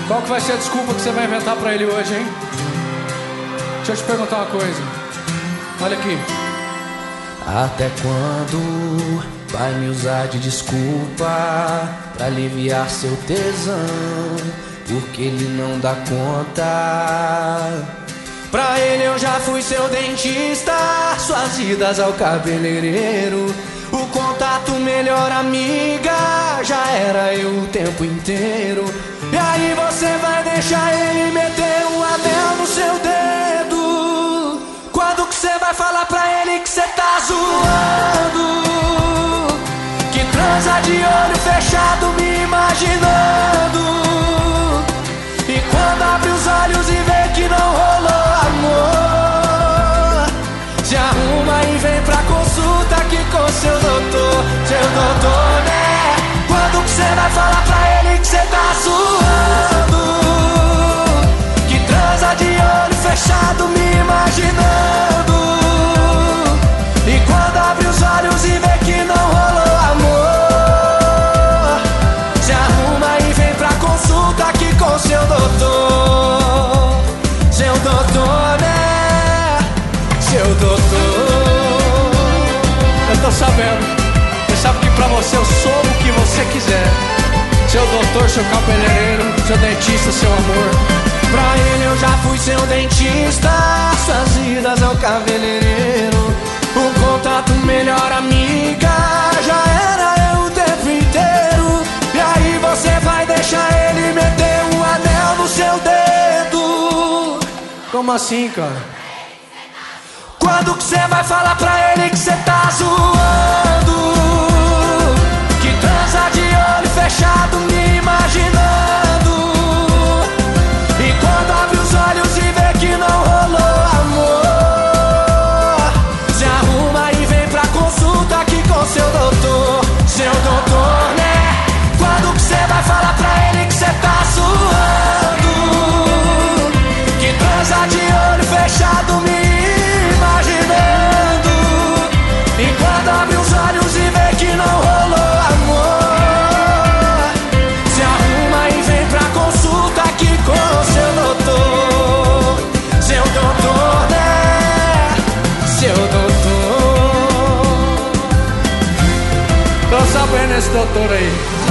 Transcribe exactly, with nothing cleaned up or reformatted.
Qual que vai ser a desculpa que você vai inventar pra ele hoje, hein? Deixa eu te perguntar uma coisa. Olha aqui. Até quando vai me usar de desculpa pra aliviar seu tesão? Porque ele não dá conta. Pra ele eu já fui seu dentista, suas idas ao cabeleireiro, o contato melhor amiga, já era eu o tempo inteiro. E aí você vai deixar ele meter um anel no seu dedo? Quando que você vai falar pra ele que você tá zoando? Que transa de olho fechado me imaginando. E quando abre os olhos e vê que não rolou amor, se arruma e vem pra consulta aqui com seu doutor. Seu doutor, né? Quando que você vai falar pra ele que você tá zoando? Que transa de olho fechado me imaginando. E quando abre os olhos e vê que não rolou amor, se arruma e vem pra consulta aqui com seu doutor. Seu doutor, né? Seu doutor. Eu tô sabendo. Você sabe que pra você eu sou o que você quiser. Seu doutor, seu cabeleireiro, seu dentista, seu amor. Pra ele eu já fui seu dentista, suas idas ao cabeleireiro, um contato melhor amiga, já era eu o tempo inteiro. E aí você vai deixar ele meter um anel no seu dedo? Como assim, cara? Quando que você vai falar pra ele que você tá zoando? Que transa de olho fechado me imaginando. E quando abre os olhos e vê que não rolou amor, se arruma e vem pra consulta aqui com seu doutor. Seu doutor, né? Quando que você vai falar pra ele que você tá zoando? Que transa de olho fechado me imaginando. E quando abre os olhos e vê que não rolou amor, se arruma e vem pra consulta aqui com seu doutor. Seu doutor, né? Seu doutor. Tô sabendo esse doutor aí.